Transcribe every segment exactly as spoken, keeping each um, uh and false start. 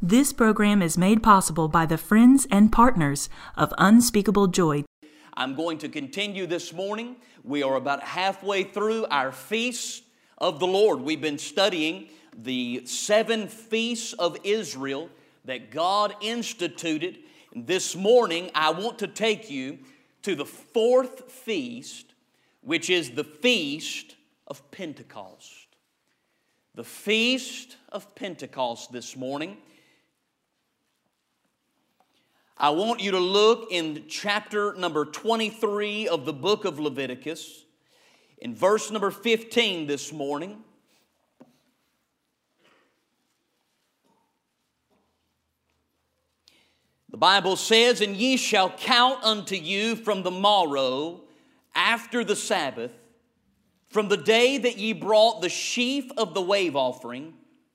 This program is made possible by the friends and partners of Unspeakable Joy. I'm going to continue this morning. We are about halfway through our Feast of the Lord. We've been studying the seven feasts of Israel that God instituted. And this morning, I want to take you to the fourth feast, which is the Feast of Pentecost. The Feast of Pentecost this morning. I want you to look in chapter number twenty-three of the book of Leviticus, in verse number fifteen this morning. The Bible says, "And ye shall count unto you from the morrow after the Sabbath, from the day that ye brought the sheaf of the wave offering,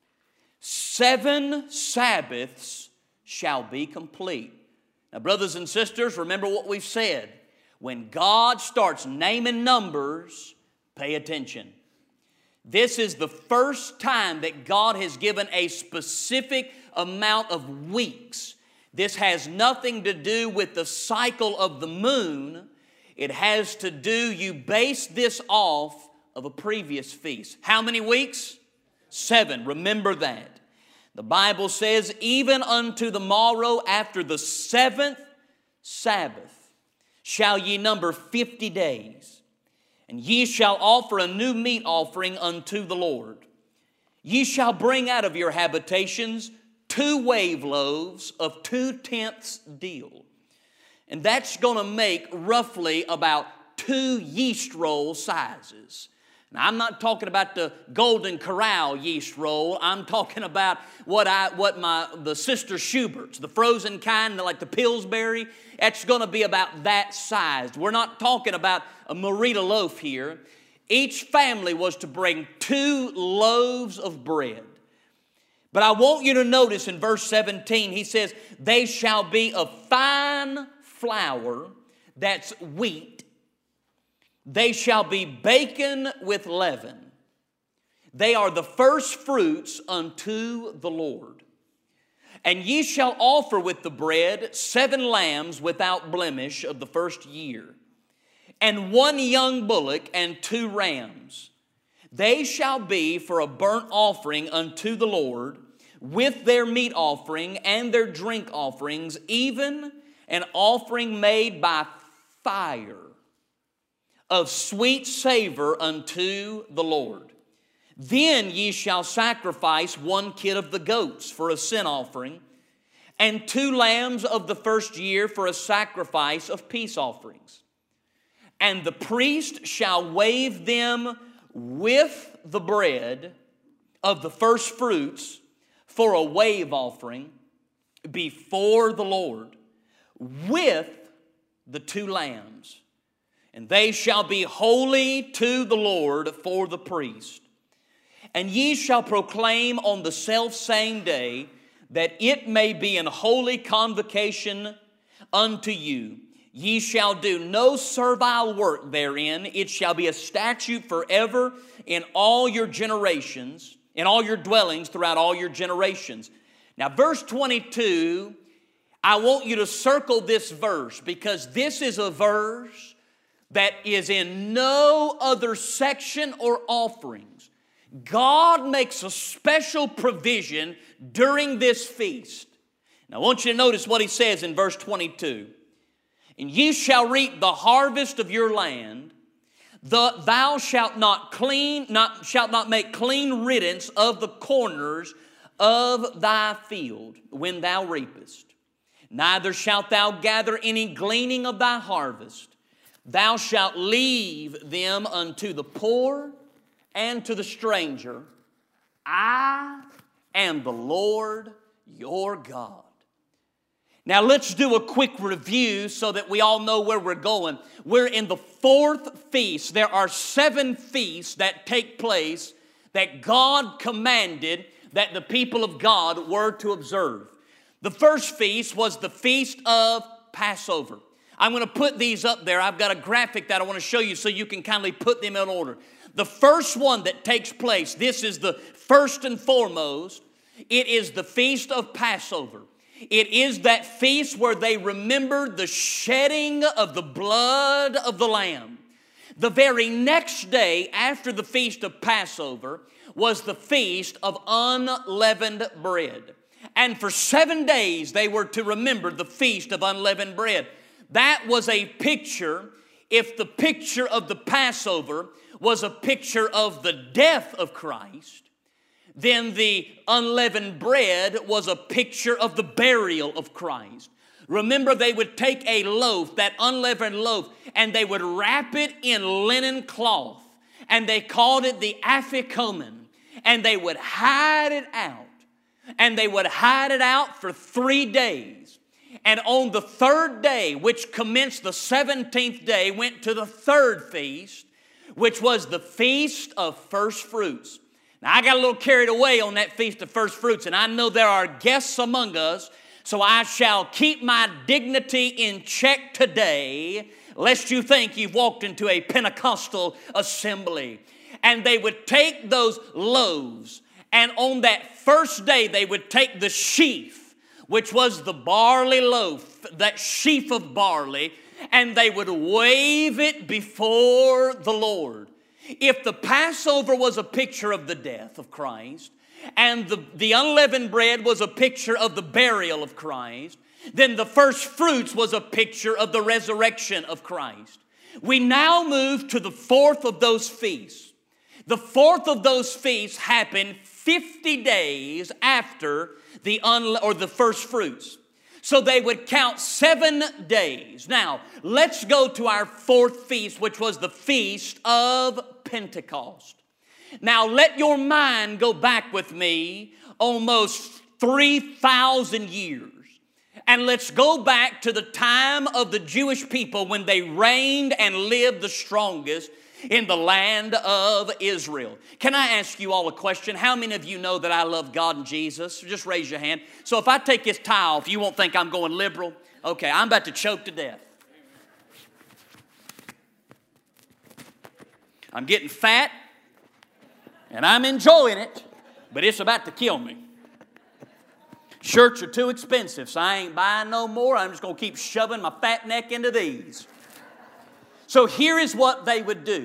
seven Sabbaths shall be complete." Now, brothers and sisters, remember what we've said. When God starts naming numbers, pay attention. This is the first time that God has given a specific amount of weeks. This has nothing to do with the cycle of the moon. It has to do, you base this off of a previous feast. How many weeks? Seven. Remember that. The Bible says, "Even unto the morrow after the seventh Sabbath shall ye number fifty days, and ye shall offer a new meat offering unto the Lord. Ye shall bring out of your habitations two wave loaves of two-tenths deal." And that's going to make roughly about two yeast roll sizes. Now, I'm not talking about the Golden Corral yeast roll. I'm talking about what I, what my, the Sister Schubert's, the frozen kind, like the Pillsbury. That's going to be about that size. We're not talking about a Merita loaf here. Each family was to bring two loaves of bread. But I want you to notice in verse seventeen, he says, "They shall be of fine flour," that's wheat. "They shall be baken with leaven. They are the first fruits unto the Lord. And ye shall offer with the bread seven lambs without blemish of the first year, and one young bullock and two rams. They shall be for a burnt offering unto the Lord, with their meat offering and their drink offerings, even an offering made by fire, of sweet savor unto the Lord. Then ye shall sacrifice one kid of the goats for a sin offering, and two lambs of the first year for a sacrifice of peace offerings. And the priest shall wave them with the bread of the first fruits for a wave offering before the Lord, with the two lambs. And they shall be holy to the Lord for the priest. And ye shall proclaim on the selfsame day that it may be an holy convocation unto you. Ye shall do no servile work therein. It shall be a statute forever in all your generations, in all your dwellings throughout all your generations." Now, verse twenty-two, I want you to circle this verse, because this is a verse that is in no other section or offerings. God makes a special provision during this feast. Now, I want you to notice what he says in verse twenty-two. "And ye shall reap the harvest of your land. The, thou shalt not clean, not, shalt not make clean riddance of the corners of thy field when thou reapest. Neither shalt thou gather any gleaning of thy harvest. Thou shalt leave them unto the poor and to the stranger. I am the Lord your God." Now let's do a quick review so that we all know where we're going. We're in the fourth feast. There are seven feasts that take place that God commanded that the people of God were to observe. The first feast was the Feast of Passover. I'm going to put these up there. I've got a graphic that I want to show you so you can kindly put them in order. The first one that takes place, this is the first and foremost, It is the feast of Passover. It is that feast where they remembered the shedding of the blood of the Lamb. The very next day after the feast of Passover was the feast of unleavened bread. And for seven days they were to remember the feast of unleavened bread. That was a picture, if the picture of the Passover was a picture of the death of Christ, then the unleavened bread was a picture of the burial of Christ. Remember, they would take a loaf, that unleavened loaf, and they would wrap it in linen cloth, and they called it the afikomen, and they would hide it out, and they would hide it out for three days. And on the third day, which commenced the seventeenth day, went to the third feast, which was the Feast of First Fruits. Now, I got a little carried away on that Feast of First Fruits, and I know there are guests among us, so I shall keep my dignity in check today, lest you think you've walked into a Pentecostal assembly. And they would take those loaves, and on that first day they would take the sheaf, which was the barley loaf, that sheaf of barley, and they would wave it before the Lord. If the Passover was a picture of the death of Christ, and the, the unleavened bread was a picture of the burial of Christ, then the first fruits was a picture of the resurrection of Christ. We now move to the fourth of those feasts. The fourth of those feasts happened fifty days after the un, or the first fruits. So they would count seven days. Now, let's go to our fourth feast, which was the Feast of Pentecost. Now, let your mind go back with me almost three thousand years. And let's go back to the time of the Jewish people when they reigned and lived the strongest in the land of Israel. Can I ask you all a question? How many of you know that I love God and Jesus? Just raise your hand. So if I take this tie off, you won't think I'm going liberal. Okay, I'm about to choke to death. I'm getting fat, and I'm enjoying it, but it's about to kill me. Shirts are too expensive, so I ain't buying no more. I'm just going to keep shoving my fat neck into these. So here is what they would do.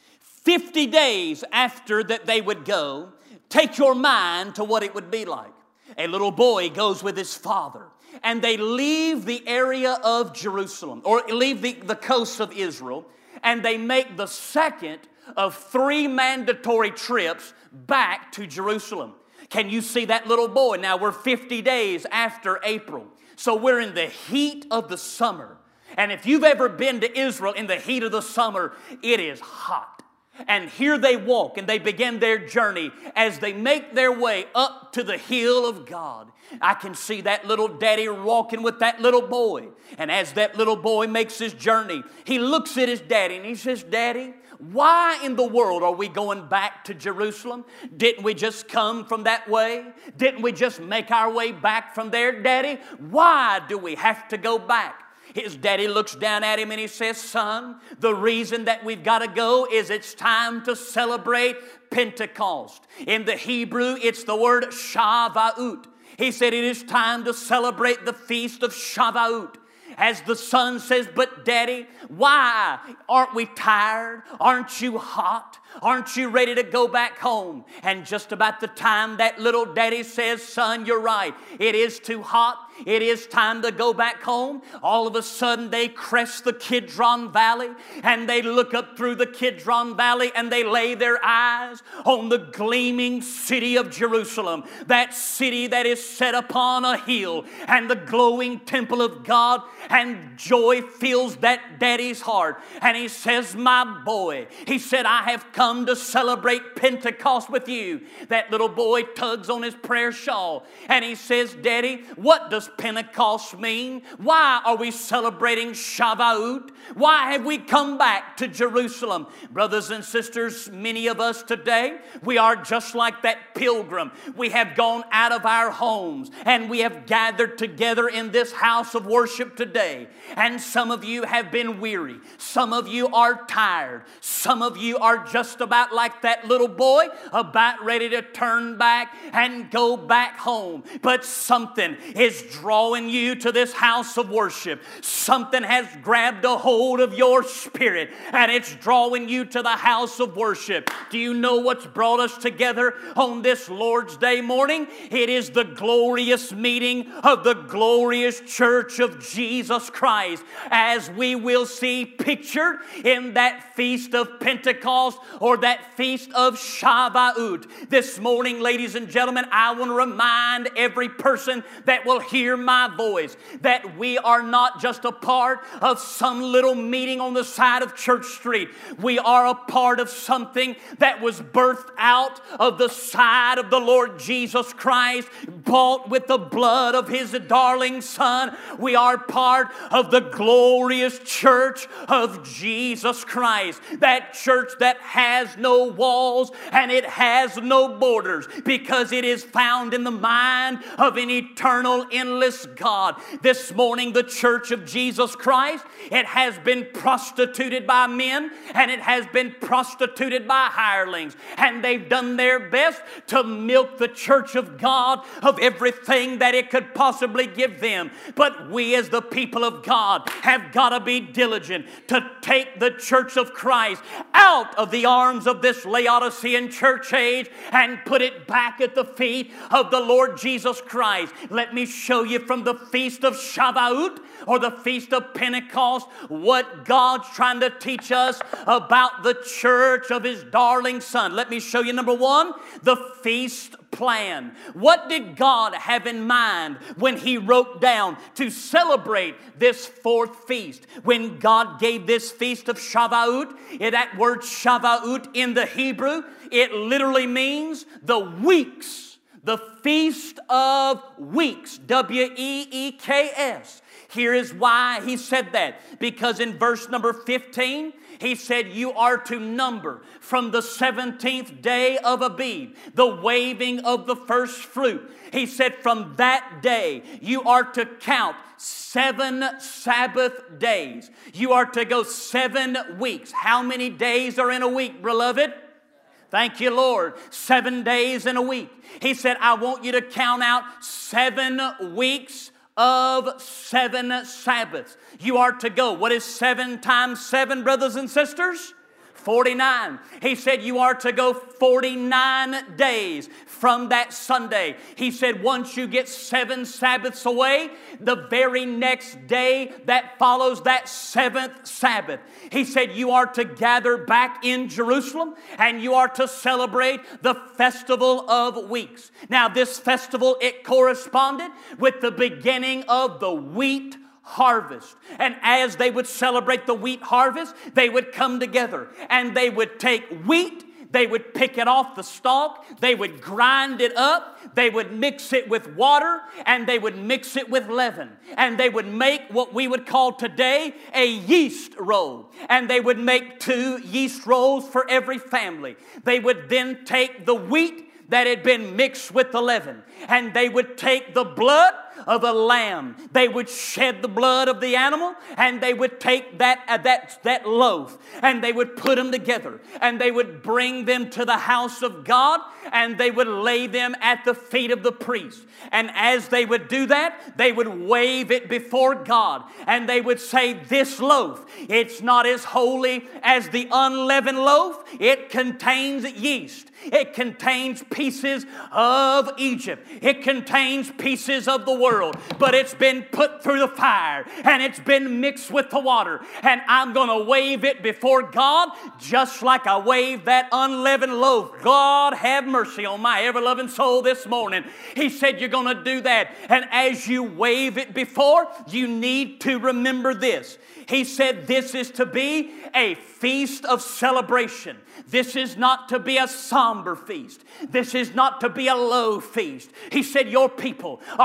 fifty days after that they would go, take your mind to what it would be like. A little boy goes with his father, and they leave the area of Jerusalem, or leave the, the coast of Israel, and they make the second of three mandatory trips back to Jerusalem. Can you see that little boy? Now we're fifty days after April, so we're in the heat of the summer. And if you've ever been to Israel in the heat of the summer, it is hot. And here they walk and they begin their journey as they make their way up to the hill of God. I can see that little daddy walking with that little boy. And as that little boy makes his journey, he looks at his daddy and he says, "Daddy, why in the world are we going back to Jerusalem? Didn't we just come from that way? Didn't we just make our way back from there, Daddy? Why do we have to go back?" His daddy looks down at him and he says, "Son, the reason that we've got to go is it's time to celebrate Pentecost." In the Hebrew, it's the word Shavuot. He said it is time to celebrate the feast of Shavuot. As the son says, "But Daddy, why aren't we tired? Aren't you hot? Aren't you ready to go back home?" And just about the time that little daddy says, "Son, you're right. It is too hot. It is time to go back home," all of a sudden they crest the Kidron Valley and they look up through the Kidron Valley and they lay their eyes on the gleaming city of Jerusalem, that city that is set upon a hill, and the glowing temple of God, and joy fills that daddy's heart. And he says, "My boy," he said, "I have come to celebrate Pentecost with you." That little boy tugs on his prayer shawl and he says, "Daddy, what does Pentecost mean? Why are we celebrating Shavuot? Why have we come back to Jerusalem?" Brothers and sisters, many of us today, we are just like that pilgrim. We have gone out of our homes and we have gathered together in this house of worship today. And some of you have been weary. Some of you are tired. Some of you are just just about like that little boy, about ready to turn back and go back home. But something is drawing you to this house of worship. Something has grabbed a hold of your spirit, and it's drawing you to the house of worship. Do you know what's brought us together on this Lord's Day morning? It is the glorious meeting of the glorious church of Jesus Christ, as we will see pictured in that feast of Pentecost or that feast of Shavuot. This morning, ladies and gentlemen, I want to remind every person that will hear my voice that we are not just a part of some little meeting on the side of Church Street. We are a part of something that was birthed out of the side of the Lord Jesus Christ, bought with the blood of His darling Son. We are part of the glorious church of Jesus Christ. That church that has no walls and it has no borders, because it is found in the mind of an eternal, endless God. This morning, the church of Jesus Christ, it has been prostituted by men, and it has been prostituted by hirelings, and they've done their best to milk the church of God of everything that it could possibly give them. But we as the people of God have got to be diligent to take the church of Christ out of the arms of this Laodicean church age and put it back at the feet of the Lord Jesus Christ. Let me show you from the feast of Shavuot or the feast of Pentecost what God's trying to teach us about the church of His darling Son. Let me show you, number one, the feast plan. What did God have in mind when He wrote down to celebrate this fourth feast? When God gave this feast of Shavuot, that word Shavuot in the Hebrew, it literally means the weeks, the feast of weeks, W E E K S. Here is why He said that. Because in verse number fifteen, He said, you are to number from the seventeenth day of Abib, the waving of the first fruit. He said, from that day, you are to count seven Sabbath days. You are to go seven weeks. How many days are in a week, beloved? Thank you, Lord. Seven days in a week. He said, I want you to count out seven weeks of seven Sabbaths. You are to go. What is seven times seven, brothers and sisters? forty-nine. He said you are to go forty-nine days from that Sunday. He said once you get seven Sabbaths away, the very next day that follows that seventh Sabbath, He said you are to gather back in Jerusalem and you are to celebrate the Festival of Weeks. Now this festival, it corresponded with the beginning of the wheat harvest. And as they would celebrate the wheat harvest, they would come together and they would take wheat, they would pick it off the stalk, they would grind it up, they would mix it with water, and they would mix it with leaven. And they would make what we would call today a yeast roll. And they would make two yeast rolls for every family. They would then take the wheat that had been mixed with the leaven, and they would take the blood of a lamb. They would shed the blood of the animal, and they would take that, uh, that, that loaf, and they would put them together, and they would bring them to the house of God, and they would lay them at the feet of the priest. And as they would do that, they would wave it before God, and they would say, this loaf, it's not as holy as the unleavened loaf. It contains yeast. It contains pieces of Egypt. It contains pieces of the world. But it's been put through the fire and it's been mixed with the water. And I'm going to wave it before God just like I waved that unleavened loaf. God have mercy on my ever-loving soul this morning. He said you're going to do that. And as you wave it before, you need to remember this. He said this is to be a feast of celebration. This is not to be a somber feast. This is not to be a low feast. He said your people are supposed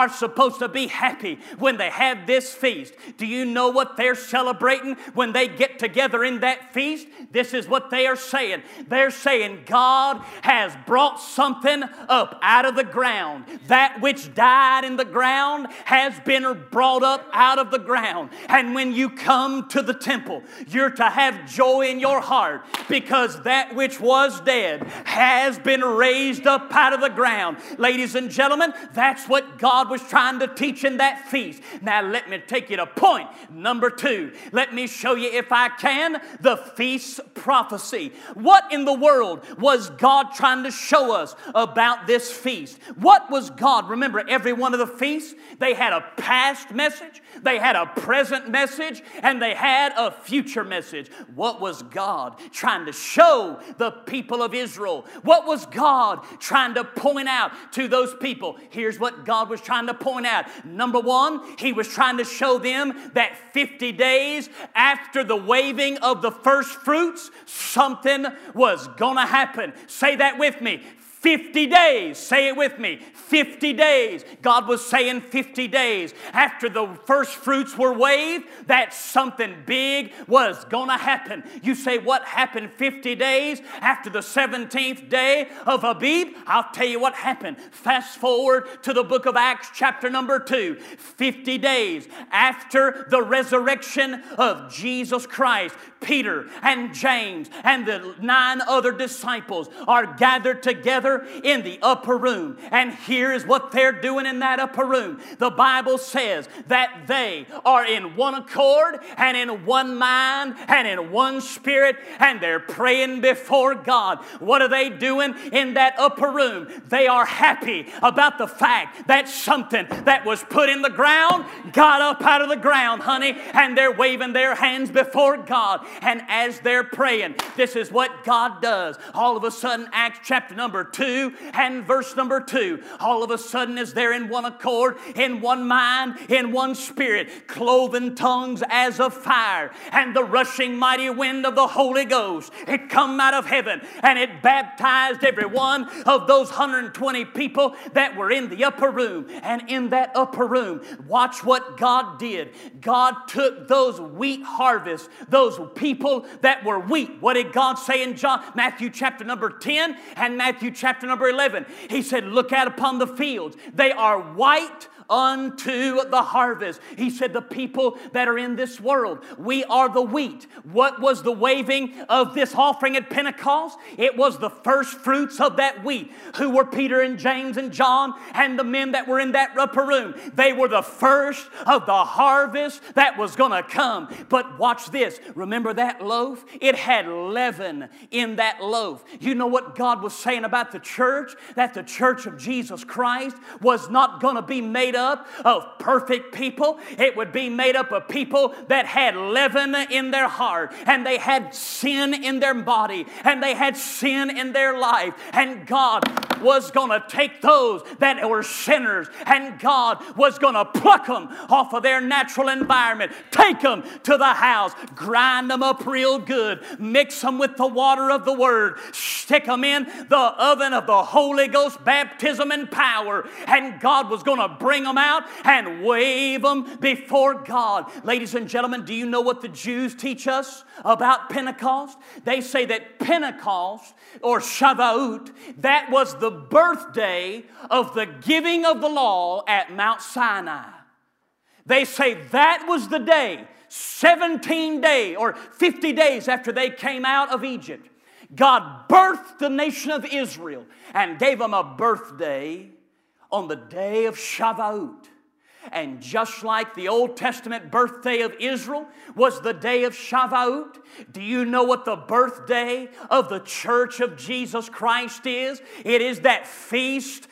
supposed to be happy when they have this feast. Do you know what they're celebrating when they get together in that feast? This is what they are saying. They're saying God has brought something up out of the ground. That which died in the ground has been brought up out of the ground. And when you come to the temple, you're to have joy in your heart, because that which was dead has been raised up out of the ground. Ladies and gentlemen, that's what God was trying to teach in that feast. Now let me take you to point number two. Let me show you, if I can, the feast prophecy. What in the world was God trying to show us about this feast? What was God? Remember, every one of the feasts, they had a past message, they had a present message, and they had a future message. What was God trying to show the people of Israel? What was God trying to point out to those people? Here's what God was trying to point out. Number one, He was trying to show them that fifty days after the waving of the first fruits, something was going to happen. Say that with me. fifty days. Say it with me. fifty days. God was saying fifty days after the first fruits were waved, that something big was going to happen. You say, what happened fifty days after the seventeenth day of Abib? I'll tell you what happened. Fast forward to the book of Acts chapter number two. fifty days after the resurrection of Jesus Christ, Peter and James and the nine other disciples are gathered together in the upper room. And here's what they're doing in that upper room. The Bible says that they are in one accord and in one mind and in one spirit, and they're praying before God. What are they doing in that upper room? They are happy about the fact that something that was put in the ground got up out of the ground, honey, and they're waving their hands before God. And as they're praying, this is what God does. All of a sudden, Acts chapter number two and verse number two, all of a sudden, as they're in one accord, in one mind, in one spirit, cloven tongues as of fire, and the rushing mighty wind of the Holy Ghost, it come out of heaven, and it baptized every one of those one hundred twenty people that were in the upper room. And in that upper room, watch what God did. God took those wheat harvests, those people that were wheat. What did God say in John, Matthew chapter number ten and Matthew chapter number eleven? He said, look out upon the fields. They are white unto the harvest. He said, the people that are in this world, we are the wheat. What was the waving of this offering at Pentecost? It was the first fruits of that wheat. Who were Peter and James and John and the men that were in that upper room? They were the first of the harvest that was going to come. But watch this. Remember that loaf? It had leaven in that loaf. You know what God was saying about the church? That the church of Jesus Christ was not going to be made up of perfect people. It would be made up of people that had leaven in their heart, and they had sin in their body, and they had sin in their life. And God was going to take those that were sinners, and God was going to pluck them off of their natural environment, take them to the house, grind them up real good, mix them with the water of the Word, stick them in the oven of the Holy Ghost baptism and power, and God was going to bring them out and wave them before God. Ladies and gentlemen, do you know what the Jews teach us about Pentecost? They say that Pentecost, or Shavuot, that was the birthday of the giving of the law at Mount Sinai. They say that was the day, seventeen days or fifty days after they came out of Egypt. God birthed the nation of Israel and gave them a birthday on the day of Shavuot. And just like the Old Testament birthday of Israel was the day of Shavuot, do you know what the birthday of the church of Jesus Christ is? It is that feast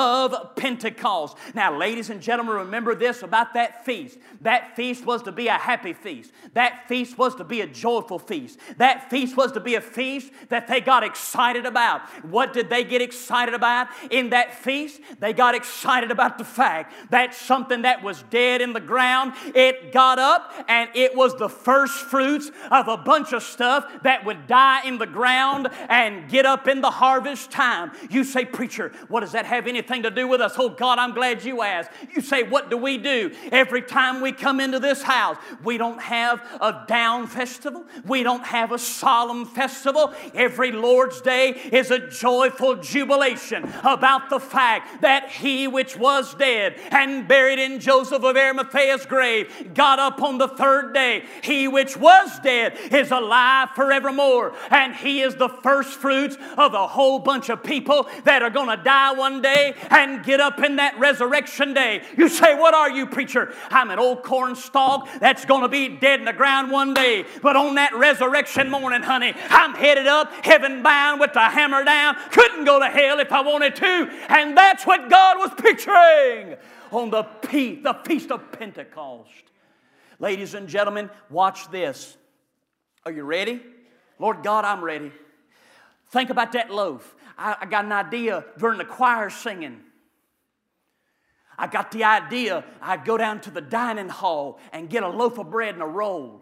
of Pentecost. Now, ladies and gentlemen, remember this about that feast. That feast was to be a happy feast. That feast was to be a joyful feast. That feast was to be a feast that they got excited about. What did they get excited about in that feast? They got excited about the fact that something something that was dead in the ground. It got up, and it was the first fruits of a bunch of stuff that would die in the ground and get up in the harvest time. You say, preacher, what does that have anything to do with us? Oh God, I'm glad you asked. You say, what do we do? Every time we come into this house, we don't have a down festival. We don't have a solemn festival. Every Lord's Day is a joyful jubilation about the fact that He which was dead and buried in Joseph of Arimathea's grave got up on the third day. He which was dead is alive forevermore, and He is the first fruits of a whole bunch of people that are going to die one day and get up in that resurrection day. You say, what are you, preacher? I'm an old corn stalk that's going to be dead in the ground one day, but on that resurrection morning, honey, I'm headed up, heaven bound with the hammer down, couldn't go to hell if I wanted to, and that's what God was picturing on the, pe- the Feast of Pentecost. Ladies and gentlemen, watch this. Are you ready? Lord God, I'm ready. Think about that loaf. I, I got an idea during the choir singing. I got the idea I'd go down to the dining hall and get a loaf of bread and a roll.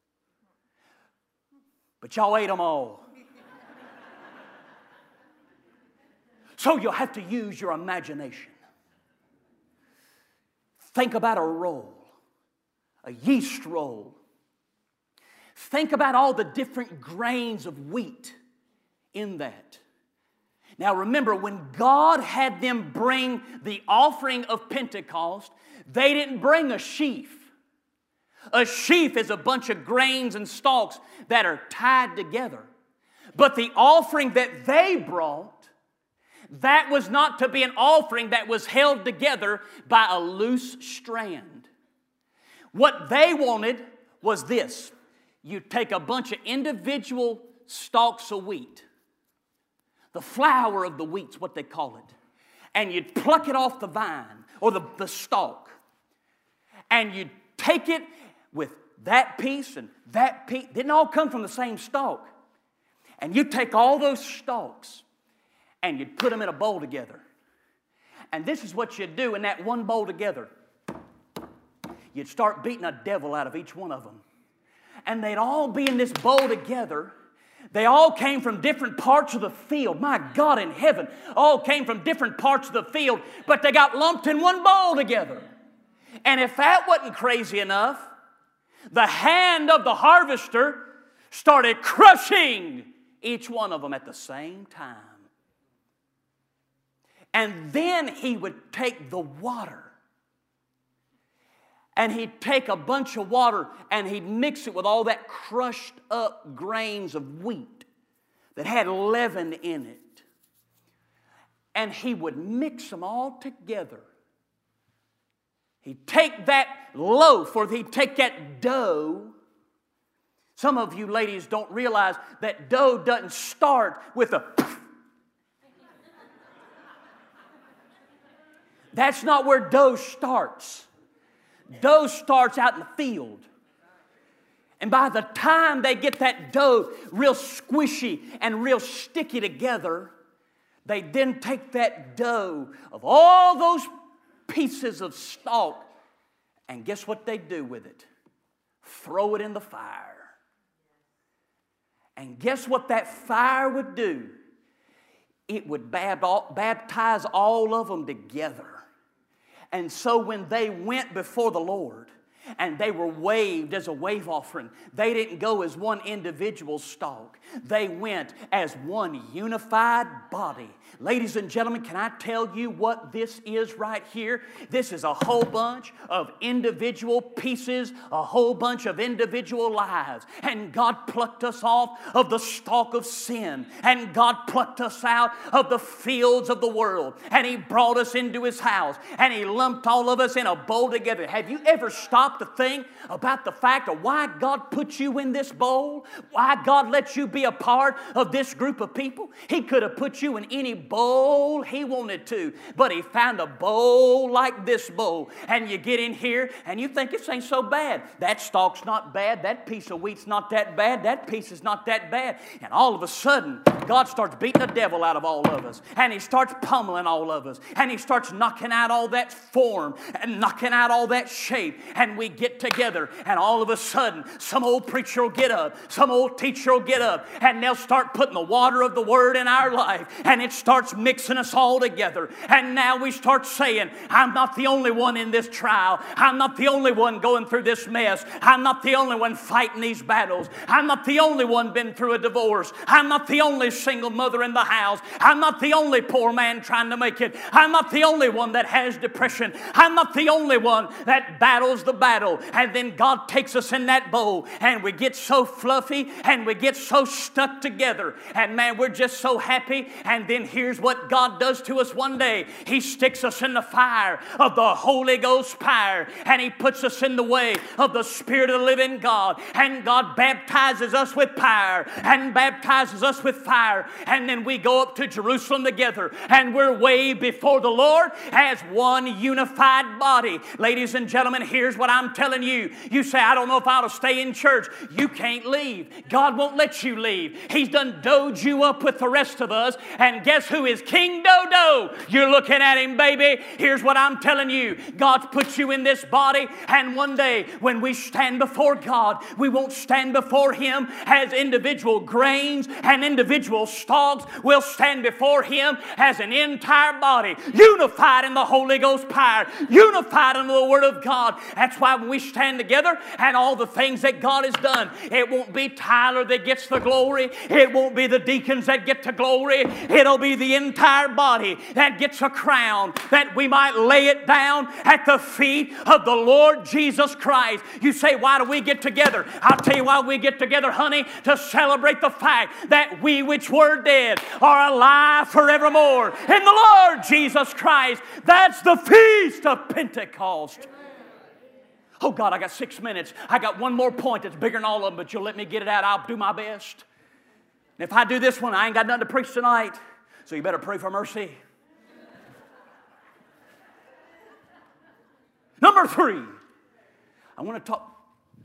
But y'all ate them all. So you'll have to use your imagination. Think about a roll, a yeast roll. Think about all the different grains of wheat in that. Now remember, when God had them bring the offering of Pentecost, they didn't bring a sheaf. A sheaf is a bunch of grains and stalks that are tied together. But the offering that they brought, that was not to be an offering that was held together by a loose strand. What they wanted was this. You take a bunch of individual stalks of wheat, the flour of the wheat's what they call it, and you'd pluck it off the vine or the, the stalk, and you'd take it with that piece and that piece. Didn't all come from the same stalk. And you'd take all those stalks and you'd put them in a bowl together. And this is what you'd do in that one bowl together. You'd start beating a devil out of each one of them. And they'd all be in this bowl together. They all came from different parts of the field. My God in heaven, all came from different parts of the field, but they got lumped in one bowl together. And if that wasn't crazy enough, the hand of the harvester started crushing each one of them at the same time. And then he would take the water, and he'd take a bunch of water and he'd mix it with all that crushed up grains of wheat that had leaven in it. And he would mix them all together. He'd take that loaf, or he'd take that dough. Some of you ladies don't realize that dough doesn't start with a That's not where dough starts. Dough starts out in the field. And by the time they get that dough real squishy and real sticky together, they then take that dough of all those pieces of stalk, and guess what they do with it? Throw it in the fire. And guess what that fire would do? It would baptize all of them together. And so when they went before the Lord and they were waved as a wave offering, they didn't go as one individual stalk. They went as one unified body. Ladies and gentlemen, can I tell you what this is right here? This is a whole bunch of individual pieces, a whole bunch of individual lives. And God plucked us off of the stalk of sin. And God plucked us out of the fields of the world. And He brought us into His house. And He lumped all of us in a bowl together. Have you ever stopped stop to think about the fact of why God put you in this bowl? Why God let you be a part of this group of people? He could have put you in any bowl He wanted to, but He found a bowl like this bowl. And you get in here and you think this ain't so bad. That stalk's not bad. That piece of wheat's not that bad. That piece is not that bad. And all of a sudden, God starts beating the devil out of all of us. And He starts pummeling all of us. And He starts knocking out all that form and knocking out all that shape. And we get together, and all of a sudden, some old preacher will get up, some old teacher will get up, and they'll start putting the water of the Word in our life. And it starts mixing us all together. And now we start saying, I'm not the only one in this trial. I'm not the only one going through this mess. I'm not the only one fighting these battles. I'm not the only one been through a divorce. I'm not the only single mother in the house. I'm not the only poor man trying to make it. I'm not the only one that has depression. I'm not the only one that battles the battle. And then God takes us in that bowl, and we get so fluffy and we get so stuck together. And man, we're just so happy. And then here's what God does to us one day. He sticks us in the fire of the Holy Ghost fire, and He puts us in the way of the Spirit of the living God. And God baptizes us with power and baptizes us with fire. And then we go up to Jerusalem together, and we're way before the Lord as one unified body. Ladies and gentlemen, here's what I'm telling you. You say, I don't know if I ought to stay in church. You can't leave. God won't let you leave. He's done doed you up with the rest of us. And guess who is King Dodo? You're looking at Him, baby. Here's what I'm telling you. God's put you in this body, and one day when we stand before God, we won't stand before Him as individual grains and individual stalks. We'll stand before Him as an entire body, unified in the Holy Ghost power, unified in the Word of God. That's why when we stand together and all the things that God has done, it won't be Tyler that gets the glory. It won't be the deacons that get the glory. It'll be the entire body that gets a crown, that we might lay it down at the feet of the Lord Jesus Christ. You say, why do we get together? I'll tell you why we get together, honey, to celebrate the fact that we which were dead are alive forevermore in the Lord Jesus Christ. That's the feast of Pentecost. Oh God, I got six minutes. I got one more point that's bigger than all of them, but you'll let me get it out. I'll do my best. And if I do this one, I ain't got nothing to preach tonight. So you better pray for mercy. Number three. I want to talk.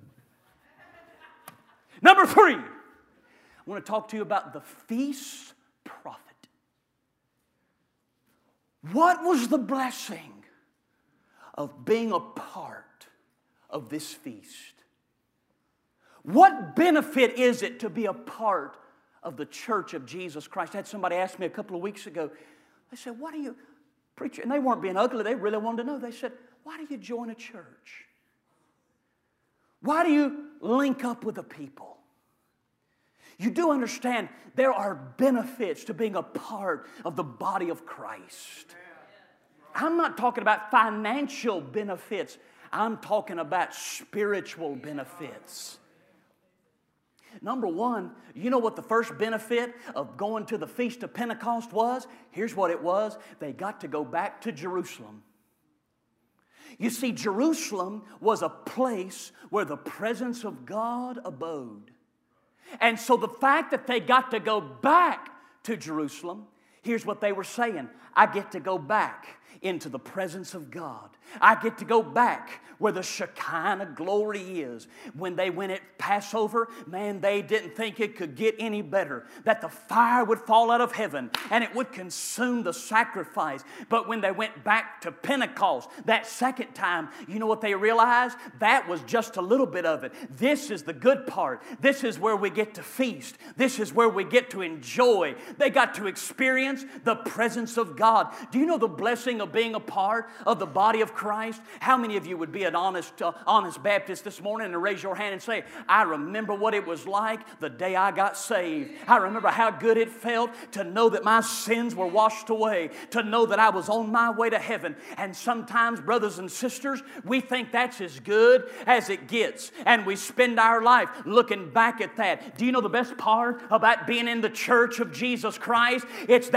Number three. I want to talk to you about the feast prophet. What was the blessing of being a part of this feast? What benefit is it to be a part of the church of Jesus Christ? I had somebody ask me a couple of weeks ago. They said, why do you preach? And they weren't being ugly. They really wanted to know. They said, why do you join a church? Why do you link up with the people? You do understand there are benefits to being a part of the body of Christ. I'm not talking about financial benefits. I'm talking about spiritual benefits. Number one, you know what the first benefit of going to the Feast of Pentecost was? Here's what it was. They got to go back to Jerusalem. You see, Jerusalem was a place where the presence of God abode. And so the fact that they got to go back to Jerusalem, here's what they were saying. I get to go back into the presence of God. I get to go back where the Shekinah glory is. When they went at Passover, man, they didn't think it could get any better. That the fire would fall out of heaven and it would consume the sacrifice. But when they went back to Pentecost, that second time, you know what they realized? That was just a little bit of it. This is the good part. This is where we get to feast. This is where we get to enjoy. They got to experience the presence of God. Do you know the blessing of being a part of the body of Christ? How many of you would be an honest, uh, honest Baptist this morning and raise your hand and say, I remember what it was like the day I got saved. I remember how good it felt to know that my sins were washed away, to know that I was on my way to heaven. And sometimes, brothers and sisters, we think that's as good as it gets. And we spend our life looking back at that. Do you know the best part about being in the church of Jesus Christ? It's that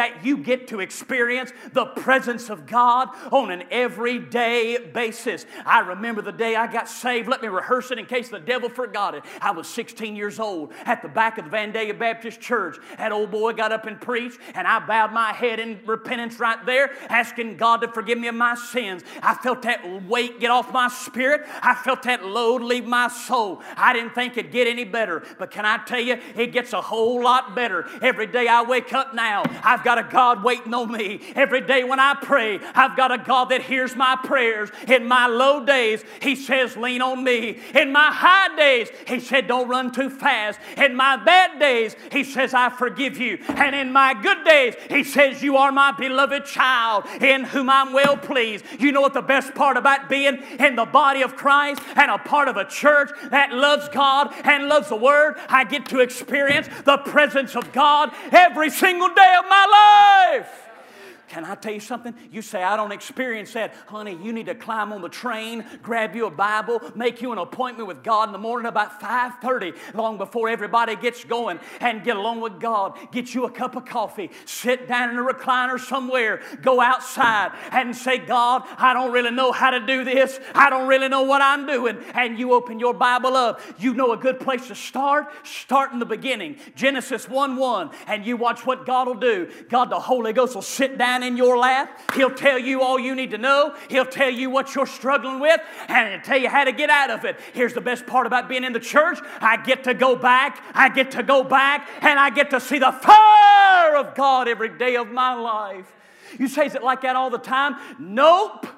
that you get to experience the presence of God on an everyday basis. I remember the day I got saved. Let me rehearse it in case the devil forgot it. I was sixteen years old at the back of the Vandalia Baptist Church. That old boy got up and preached, and I bowed my head in repentance right there, asking God to forgive me of my sins. I felt that weight get off my spirit. I felt that load leave my soul. I didn't think it'd get any better, but can I tell you, it gets a whole lot better. Every day I wake up now, I've got a God waiting on me. Every day when I pray, I've got a God that hears my prayers. In my low days, He says, lean on me. In my high days, He said, don't run too fast. In my bad days, He says, I forgive you. And in my good days, He says, you are my beloved child in whom I'm well pleased. You know what the best part about being in the body of Christ and a part of a church that loves God and loves the Word? I get to experience the presence of God every single day of my life. Can I tell you something? You say, I don't experience that. Honey, you need to climb on the train, grab you a Bible, make you an appointment with God in the morning about five thirty, long before everybody gets going, and get along with God. Get you a cup of coffee, sit down in a recliner somewhere, go outside and say, God, I don't really know how to do this. I don't really know what I'm doing. And you open your Bible up. You know a good place to start? Start in the beginning. Genesis one one. And you watch what God will do. God, the Holy Ghost, will sit down in your lap. He'll tell you all you need to know. He'll tell you what you're struggling with, and He'll tell you how to get out of it. Here's the best part about being in the church. I get to go back. I get to go back, and I get to see the fire of God every day of my life. You say, is it like that all the time? Nope.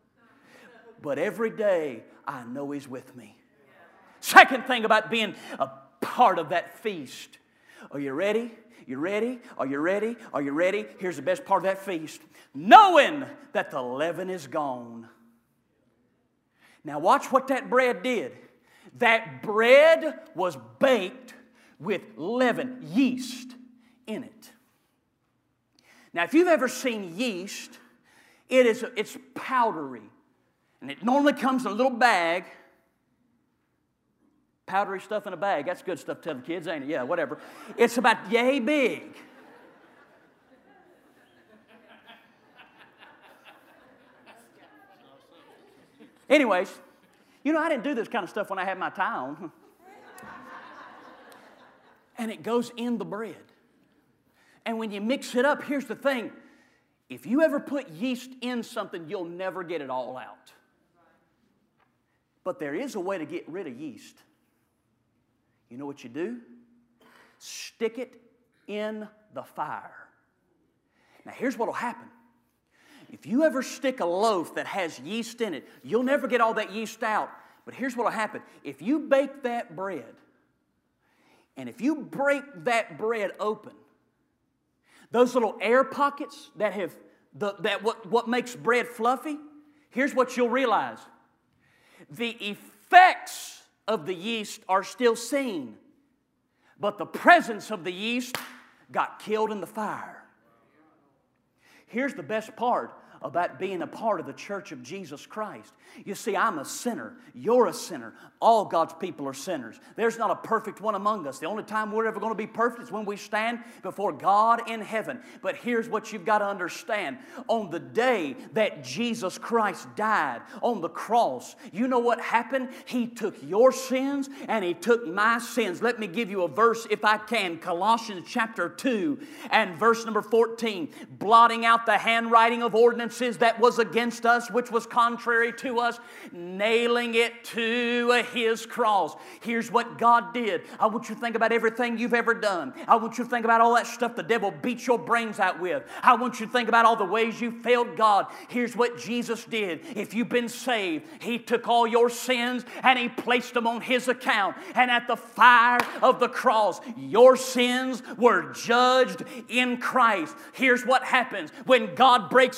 But every day, I know He's with me. Second thing about being a part of that feast. Are you ready? You ready? Are you ready? Are you ready? Here's the best part of that feast. Knowing that the leaven is gone. Now watch what that bread did. That bread was baked with leaven, yeast in it. Now if you've ever seen yeast, it is, it's powdery. And it normally comes in a little bag. Powdery stuff in a bag. That's good stuff to tell the kids, ain't it? Yeah, whatever. It's about yay big. Anyways, you know, I didn't do this kind of stuff when I had my tie on. And it goes in the bread. And when you mix it up, here's the thing. If you ever put yeast in something, you'll never get it all out. But there is a way to get rid of yeast. You know what you do? Stick it in the fire. Now here's what will happen. If you ever stick a loaf that has yeast in it, you'll never get all that yeast out. But here's what will happen. If you bake that bread, and if you break that bread open, those little air pockets that have the, that what, what makes bread fluffy, here's what you'll realize. The effects of the yeast are still seen, but the presence of the yeast got killed in the fire. Here's the best part about being a part of the church of Jesus Christ. You see, I'm a sinner. You're a sinner. All God's people are sinners. There's not a perfect one among us. The only time we're ever going to be perfect is when we stand before God in heaven. But here's what you've got to understand. On the day that Jesus Christ died on the cross, you know what happened? He took your sins and He took my sins. Let me give you a verse if I can. Colossians chapter two and verse number fourteen. Blotting out the handwriting of ordinances that was against us, which was contrary to us, nailing it to His cross. Here's what God did. I want you to think about everything you've ever done. I want you to think about all that stuff the devil beat your brains out with. I want you to think about all the ways you failed God. Here's what Jesus did. If you've been saved, He took all your sins and He placed them on His account. And at the fire of the cross, your sins were judged in Christ. Here's what happens when God breaks open your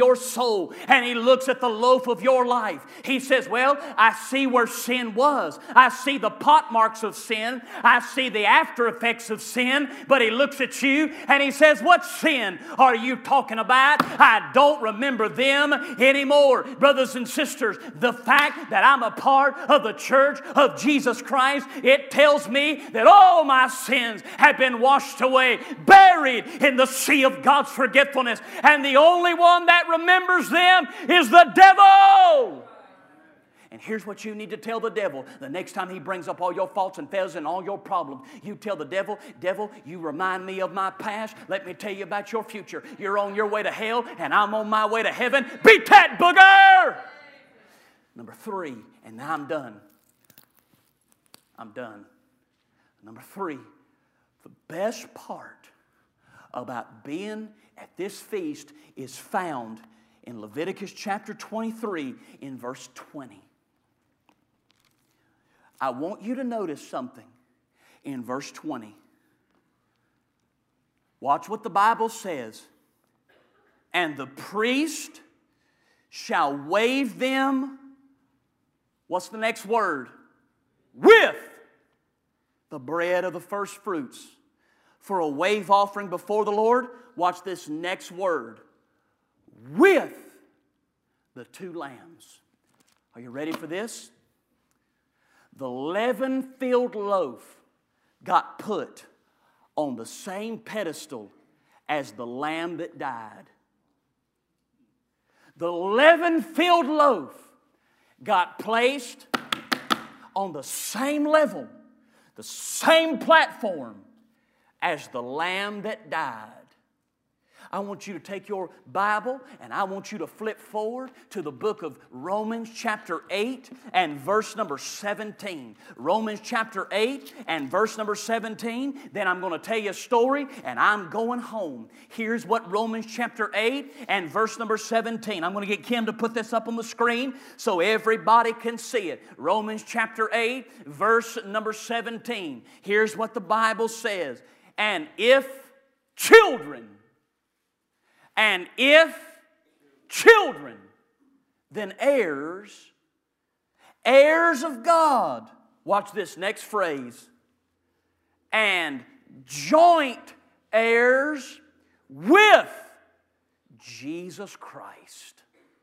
your soul and He looks at the loaf of your life, He says, well, I see where sin was. I see the pot marks of sin. I see the after effects of sin. But He looks at you and He says, what sin are you talking about? I don't remember them anymore. Brothers and sisters, the fact that I'm a part of the church of Jesus Christ, it tells me that all my sins have been washed away, buried in the sea of God's forgetfulness. And the only one that remembers them is the devil. And here's what you need to tell the devil. The next time he brings up all your faults and failures and all your problems, you tell the devil, devil, you remind me of my past. Let me tell you about your future. You're on your way to hell and I'm on my way to heaven. Beat that booger! Number three, and now I'm done. I'm done. Number three, the best part about being at this feast is found in Leviticus chapter twenty-three in verse twenty. I want you to notice something in verse twenty. Watch what the Bible says. And the priest shall wave them, what's the next word? With the bread of the first fruits. For a wave offering before the Lord, watch this next word. With the two lambs. Are you ready for this? The leaven-filled loaf got put on the same pedestal as the lamb that died. The leaven-filled loaf got placed on the same level, the same platform as the lamb that died. I want you to take your Bible and I want you to flip forward to the book of Romans chapter eight and verse number seventeen. Romans chapter eight and verse number seventeen. Then I'm going to tell you a story and I'm going home. Here's what Romans chapter eight and verse number seventeen. I'm going to get Kim to put this up on the screen so everybody can see it. Romans chapter eight verse number seventeen. Here's what the Bible says. And if children, and if children, then heirs, heirs of God. Watch this next phrase. And joint heirs with Jesus Christ.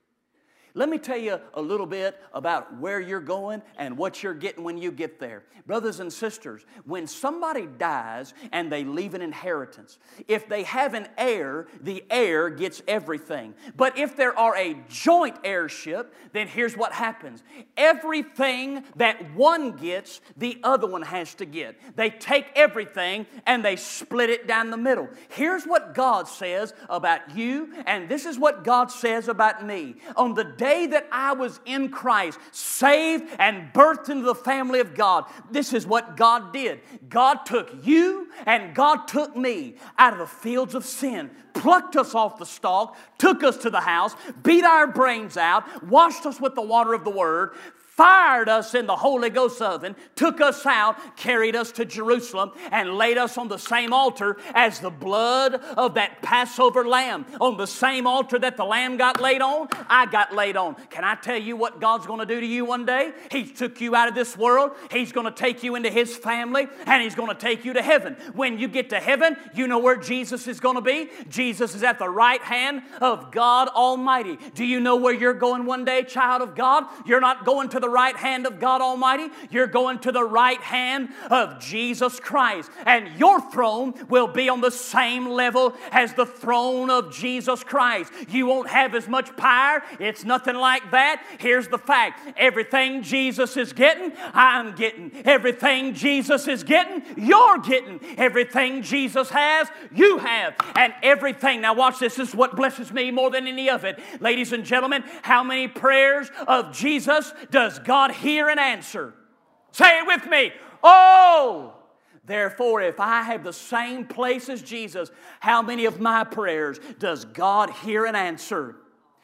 Let me tell you a little bit about where you're going and what you're getting when you get there. Brothers and sisters, when somebody dies and they leave an inheritance, if they have an heir, the heir gets everything. But if there are a joint heirship, then here's what happens. Everything that one gets, the other one has to get. They take everything and they split it down the middle. Here's what God says about you, and this is what God says about me. On the day that I was in Christ, saved and birthed into the family of God, this is what God did. God took you and God took me out of the fields of sin, plucked us off the stalk, took us to the house, beat our brains out, washed us with the water of the Word, fired us in the Holy Ghost oven, took us out, carried us to Jerusalem, and laid us on the same altar as the blood of that Passover lamb. On the same altar that the lamb got laid on, I got laid on. Can I tell you what God's going to do to you one day? He took you out of this world. He's going to take you into His family, and He's going to take you to heaven. When you get to heaven, you know where Jesus is going to be? Jesus is at the right hand of God Almighty. Do you know where you're going one day, child of God? You're not going to the right hand of God Almighty. You're going to the right hand of Jesus Christ. And your throne will be on the same level as the throne of Jesus Christ. You won't have as much power. It's nothing like that. Here's the fact. Everything Jesus is getting, I'm getting. Everything Jesus is getting, you're getting. Everything Jesus has, you have. And everything, now watch this, this is what blesses me more than any of it. Ladies and gentlemen, how many prayers of Jesus does God hear and answer? Say it with me. Oh! Therefore, if I have the same place as Jesus, how many of my prayers does God hear and answer?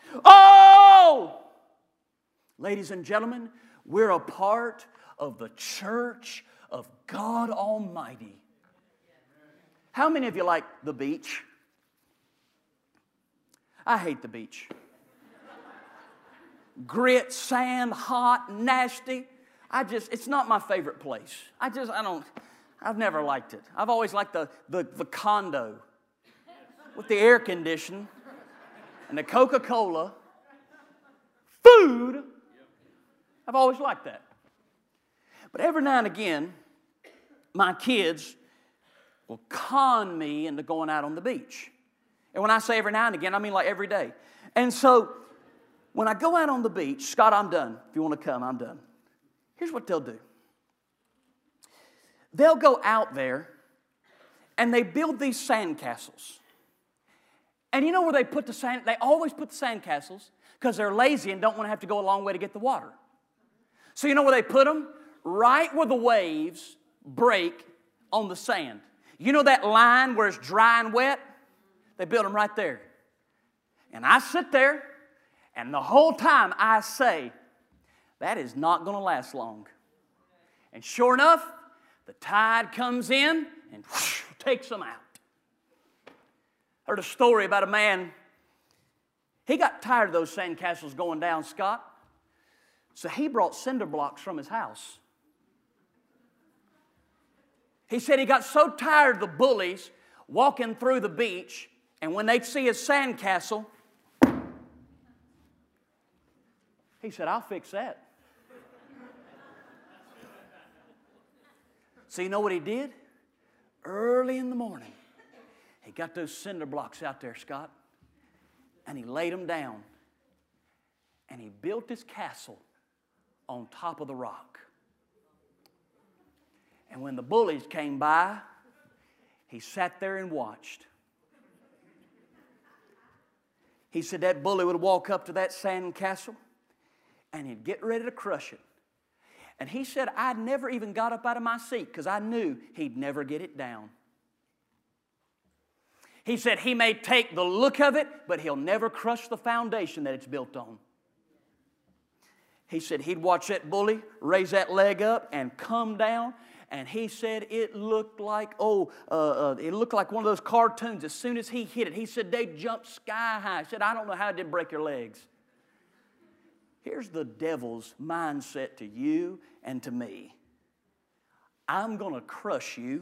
Oh! Ladies and gentlemen, we're a part of the church of God Almighty. How many of you like the beach? I hate the beach. grit, sand, hot, nasty. I just, it's not my favorite place. I just, I don't, I've never liked it. I've always liked the, the, the condo with the air conditioning and the Coca-Cola, food. I've always liked that. But every now and again, my kids will con me into going out on the beach. And when I say every now and again, I mean like every day. And so when I go out on the beach, Scott, I'm done. If you want to come, I'm done. Here's what they'll do. They'll go out there and they build these sand castles. And you know where they put the sand? They always put the sand castles because they're lazy and don't want to have to go a long way to get the water. So you know where they put them? Right where the waves break on the sand. You know that line where it's dry and wet? They build them right there. And I sit there, and the whole time I say, that is not going to last long. And sure enough, the tide comes in and whoosh, takes them out. I heard a story about a man. He got tired of those sandcastles going down, Scott. So he brought cinder blocks from his house. He said he got so tired of the bullies walking through the beach, and when they'd see his sandcastle, he said, I'll fix that. So you know what he did? Early in the morning, he got those cinder blocks out there, Scott, and he laid them down, and he built his castle on top of the rock. And when the bullies came by, he sat there and watched. He said that bully would walk up to that sand castle and he'd get ready to crush it. And he said, I never even got up out of my seat because I knew he'd never get it down. He said he may take the look of it, but he'll never crush the foundation that it's built on. He said he'd watch that bully raise that leg up and come down. And he said it looked like, oh, uh, uh, it looked like one of those cartoons. As soon as he hit it, he said they jumped sky high. He said, I don't know how it didn't break your legs. Here's the devil's mindset to you and to me. I'm going to crush you,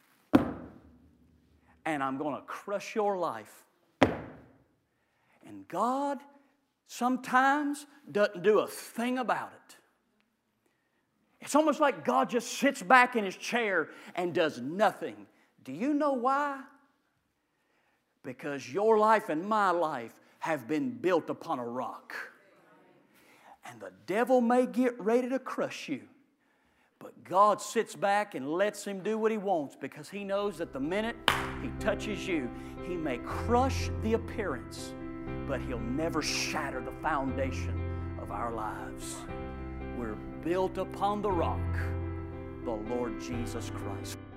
and I'm going to crush your life. And God sometimes doesn't do a thing about it. It's almost like God just sits back in His chair and does nothing. Do you know why? Because your life and my life have been built upon a rock. And the devil may get ready to crush you, but God sits back and lets him do what he wants because he knows that the minute he touches you, he may crush the appearance, but he'll never shatter the foundation of our lives. We're built upon the rock, the Lord Jesus Christ.